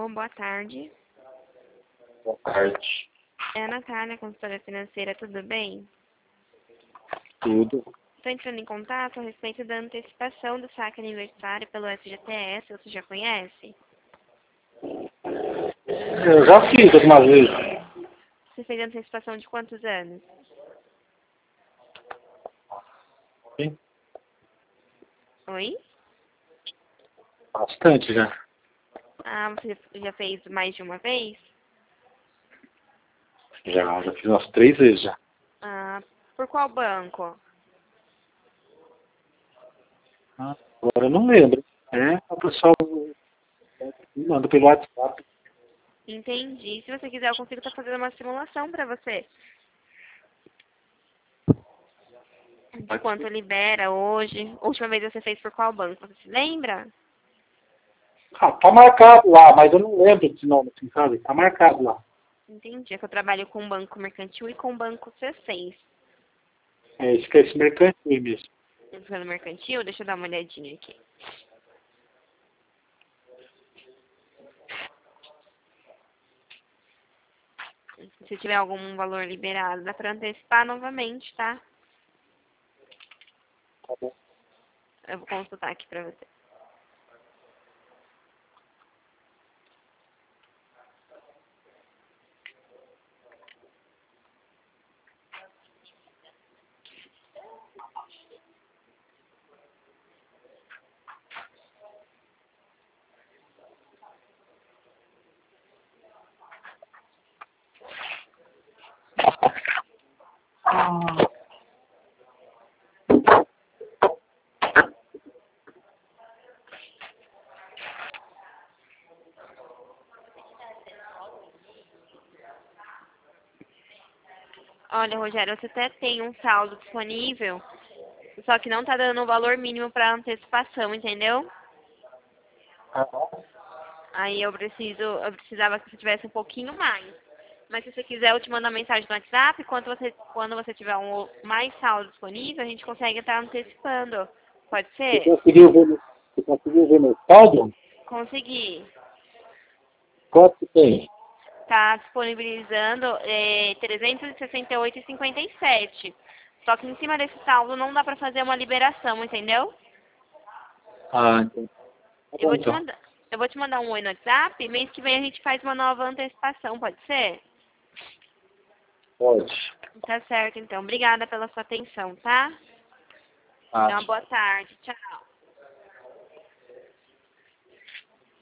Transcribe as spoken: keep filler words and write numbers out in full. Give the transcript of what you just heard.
Alô, boa tarde. Boa tarde. É a Natália, consultora financeira, tudo bem? Tudo. Estou entrando em contato a respeito da antecipação do saque aniversário pelo F G T S, você já conhece? Eu já fiz alguma vez. Você fez antecipação de quantos anos? Sim, Oi? bastante já. Ah, você já fez mais de uma vez? Já, já fiz umas três vezes já. Ah, por qual banco? Ah, agora eu não lembro. É, o pessoal me manda pelo WhatsApp. Entendi. Se você quiser, eu consigo estar fazendo uma simulação para você. De quanto libera hoje. A última vez você fez por qual banco? Você se lembra? Ah, tá marcado lá, mas eu não lembro desse nome, assim, sabe? Tá marcado lá. Entendi. É que eu trabalho com o Banco Mercantil e com o Banco C seis. É, esse que é esse mercantil mesmo. No Mercantil, deixa eu dar uma olhadinha aqui. Se tiver algum valor liberado, dá para antecipar novamente, tá? Tá bom. Eu vou consultar aqui para você. Olha, Rogério, você até tem um saldo disponível, só que não tá dando o valor mínimo para antecipação, entendeu? Ah, Aí eu preciso, eu precisava que você tivesse um pouquinho mais. Mas se você quiser, eu te mando uma mensagem no WhatsApp. Quando você, quando você tiver um mais saldo disponível, a gente consegue estar antecipando. Pode Você ser? conseguiu ver, no- você conseguiu ver meu saldo? Conseguir. Quanto que tem? Tá disponibilizando é, trezentos e sessenta e oito reais e cinquenta e sete. Só que em cima desse saldo não dá pra fazer uma liberação, entendeu? Ah, então. Tá Eu bom, vou te então. mandar, eu vou te mandar um oi no WhatsApp. Mês que vem a gente faz uma nova antecipação, pode ser? Pode. Tá certo, então. Obrigada pela sua atenção, tá? Ah, Então, uma boa tarde. Tchau.